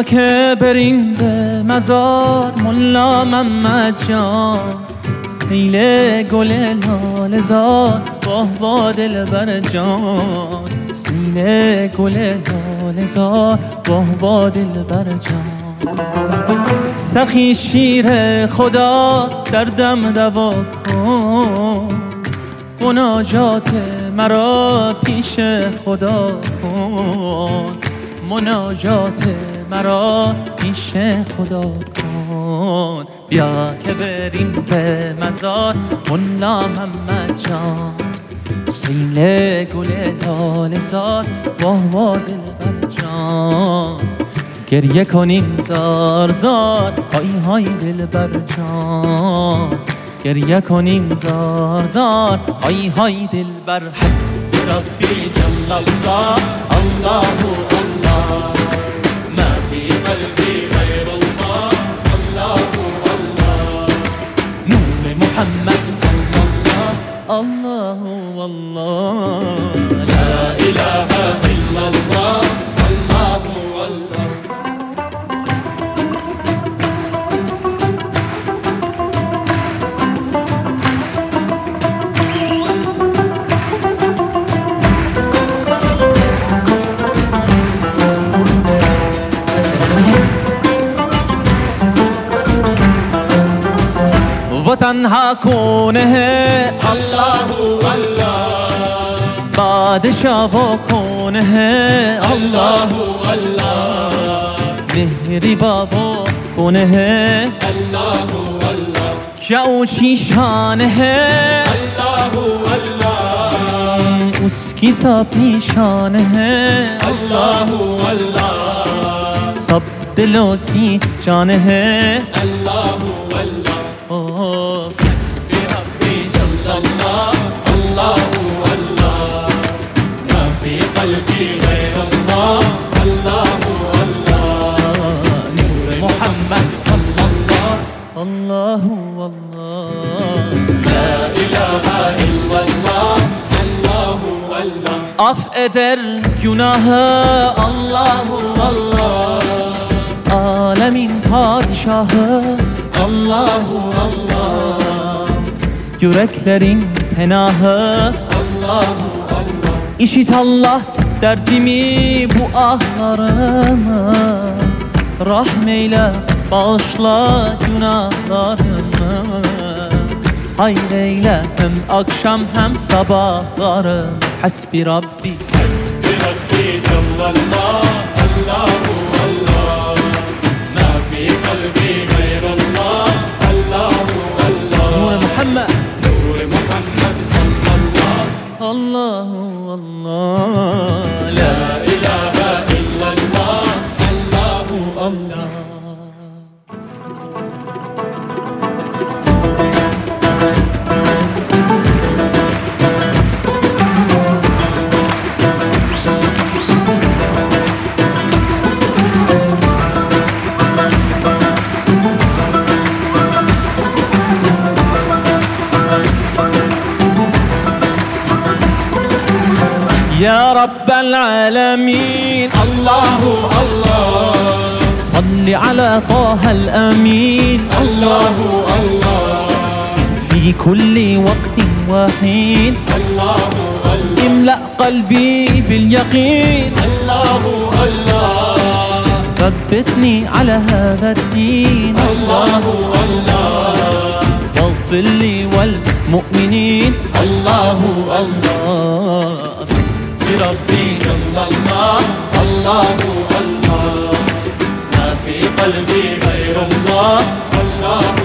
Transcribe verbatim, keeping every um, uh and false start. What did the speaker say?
بیا که بریم به مزار ملا محمد جان، سیل گل لاله زار واه وا دلبر جان، سیل گل لاله زار واه وا دلبر جان. سخی شیر خدا دردم دوا کن، مناجات مرا پیش خدا کن، مناجات مرا پیش خدا کن. بیا که بریم به مزار ملا محمد جان، سیل گل لاله زار واه واه دلبر جان. گریه کنیم زار زار های های دلبر جان، گریه کنیم زار زار های های دلبر. حسبی ربی جل الله الله الله، ما في قلبي غير الله الله الله، نور محمد صلى الله الله والله، لا إله إلا الله الله والله. तन्हा कौन है अल्लाह अल्लाह, बादशाह वो कौन है अल्लाह अल्लाह, मेहरी बाबो कौन है अल्लाह अल्लाह, क्या ऊंची शान है अल्लाह अल्लाह, उसकी साथी शान है अल्लाह अल्लाह, सब दिलों की जान है अल्लाह अल्लाह। في ربي جل الله الله الله، ما في قلبي غير الله الله الله، نور محمد صلى الله الله الله، لا إله إلا الله الله الله. Af eder günahı Allah Allah, alemin padişahı Allahu Allah, yüreklerin penahı Allahu Allah. İşit Allah derdimi bu ahlarımı, rahmeyle bağışla günahlarımı, hayreyle hem akşam hem sabahlarım. Hasbi Rabbi Hasbi Rabbi Cellallah Allahu Allah, ma fi kalbi غير الله الله الله، نور محمد نور محمد صلى الله الله الله، لا إله إلا الله الله الله. يا رب العالمين الله الله، صل على طه الأمين الله الله، في كل وقت وحين الله الله، املأ قلبي باليقين الله الله، ثبتني على هذا الدين الله الله، واغفر لي والمؤمنين الله الله. ربي جل الله الله الله، ما في قلبي غير الله الله